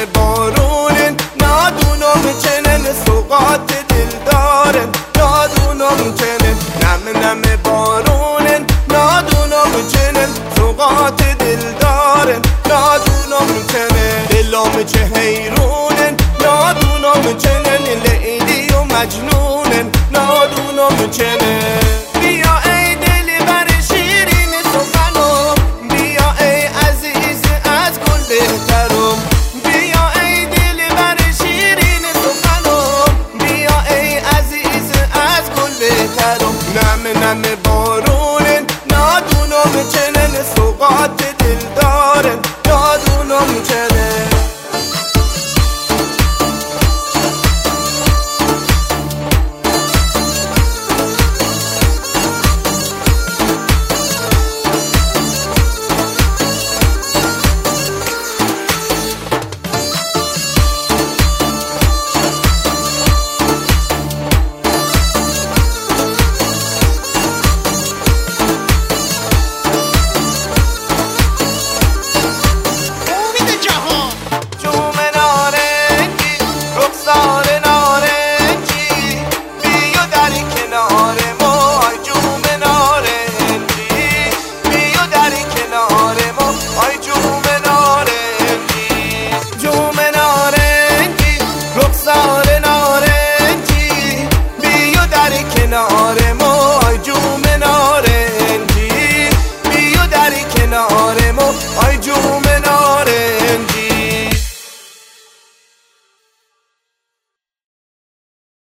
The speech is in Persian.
بارونن نادونم چنن سوقات دل دارن نادونم چنن نم بارونن نادونم چنن سوقات دل دارن نادونم چنن دلم چه حیرونن نادونم چنن لیلی و مجنونن نادونم چنن بیا ای دل بر شیرین سخنم بیا ای عزیز از گل بهترم بیا ای دل بر شیرین سخنم بیا ای عزیز از گل بهترم نم بارونن نادونم چنن سوقات دل دارن نادونم چنن No